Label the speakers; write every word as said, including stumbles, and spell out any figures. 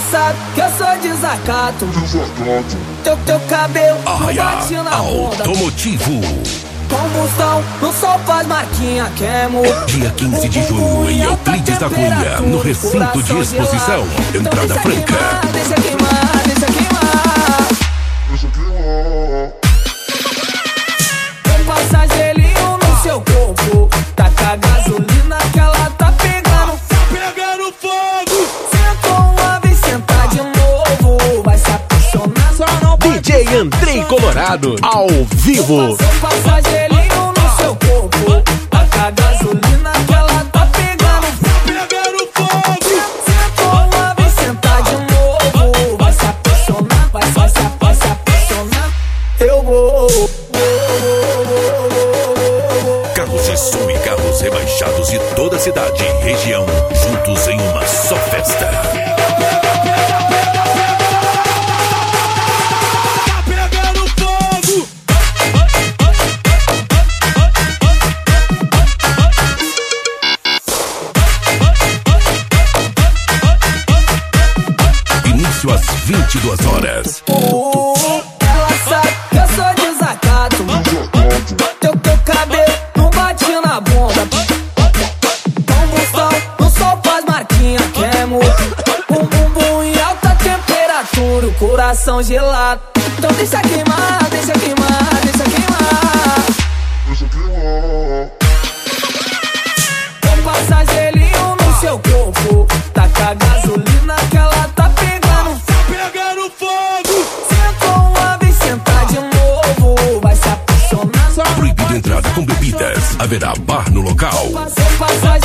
Speaker 1: sabe que eu sou desacato. Teu, teu cabelo não bate na bunda.
Speaker 2: Automotivo.
Speaker 1: Combustão, no sol faz marquinha, queimo.
Speaker 2: Dia quinze de junho em Euclides da Cunha, no recinto de exposição. Entrada franca.
Speaker 1: Deixa queimar, deixa queimar.
Speaker 3: Deixa queimar.
Speaker 1: Vem passar gelinho no seu corpo. Taca a gasolina que ela tá pegando.
Speaker 4: Tá pegando fogo.
Speaker 1: Senta uma vez, senta de novo. Vai se apaixonar, só não pode.
Speaker 5: D J Andrei Colorado, ao vivo.
Speaker 1: Vem passar gelinho no seu corpo. Taca a gasolina que ela tá pegando.
Speaker 4: Tá pegando fogo.
Speaker 1: Senta uma vez, senta de novo. Vai se apaixonar, vai, vai, se, vai se apaixonar. Eu vou.
Speaker 2: Carros de som e carros rebaixados de toda a cidade e região, juntos em uma só festa.
Speaker 4: Tá pegando fogo.
Speaker 2: Início às vinte e duas horas.
Speaker 1: Uh, ela sabe que eu sou desacato. Teu, teu cabelo não bate na bunda. Combustão, no sol faz marquinha, queimo. Bum, bum, bum em alta temperatura, o coração gelado. Então deixa queimar, deixa queimar, deixa queimar.
Speaker 3: Deixa queimar.
Speaker 1: Vem passar gelinho no seu corpo. Taca a gasolina que ela tá pegando.
Speaker 4: Tá pegando fogo.
Speaker 1: Senta uma vez, senta de novo. Vai se apaixonar, só não
Speaker 2: Proibido
Speaker 1: pode
Speaker 2: entrada com bebidas. Haverá bar no local.
Speaker 1: Passa, passa